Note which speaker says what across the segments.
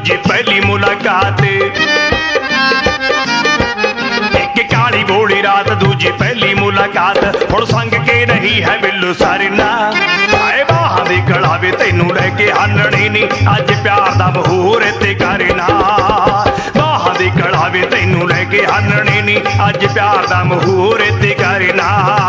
Speaker 1: दूजी पहली मुलाकात। एक काली गोली रात दूजी पहली मुलाकात, हुण संग के नहीं है बिल्लू सारिना। आए बाहां दी कड़ा वे तैनू लैके हानणी नी, अज प्यार दा मुहूर्त करना। बाहां दी कड़ा वे तैनू लैके हानणी नी, अज प्यार दा मुहूर्त करना।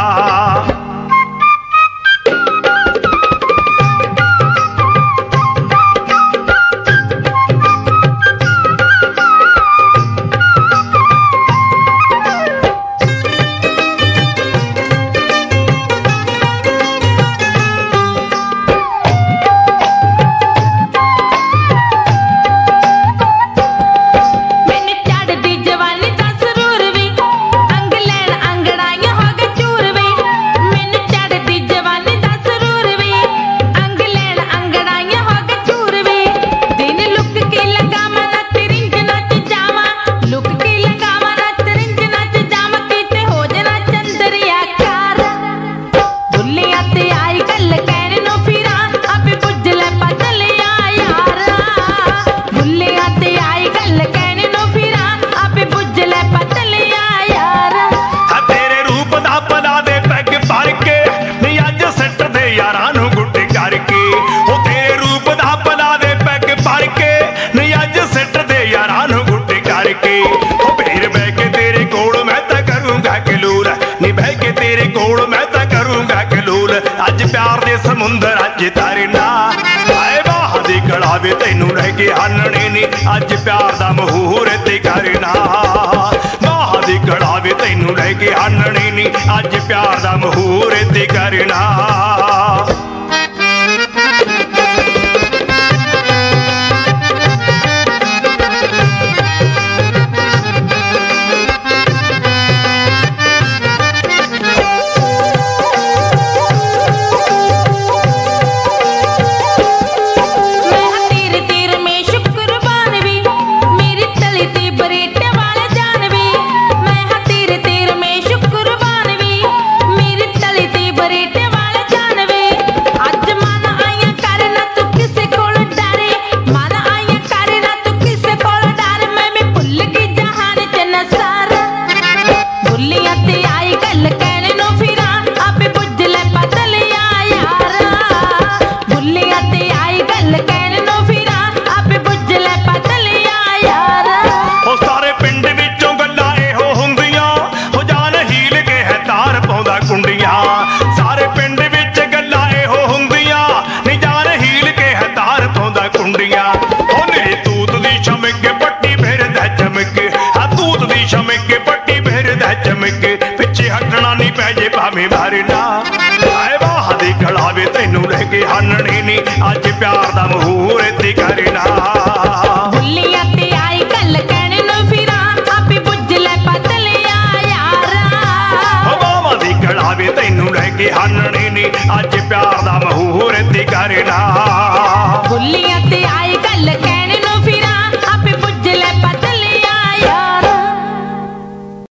Speaker 1: अज प्यार दे समुंदर अज तरना। आए बाहां दी कड़ा वे तैनू लैके हानणी नी, अज प्यार दा मुहूर्त करना। बाहां दी कड़ा वे तैनू लैके हानणी नी, अज प्यार दा मुहूर्त करना। सारे पिंड विच गल्लां इहो हुंदियां, नी जान हील के है तार पाउंदा कुंडियां। ओने तूत दी चमक पट्टी फिरदा चमक, हां तूत दी चमक पट्टी फिरदा चमक, पिछे हटना नहीं पै जे भावें भरना। आए बाहां दी कड़ा वे तैनू लैके हानणी नी, अज प्यार दा मुहूर्त करना। तैनू लैके हानणी नी, अज प्यार दा मुहूर्त करना।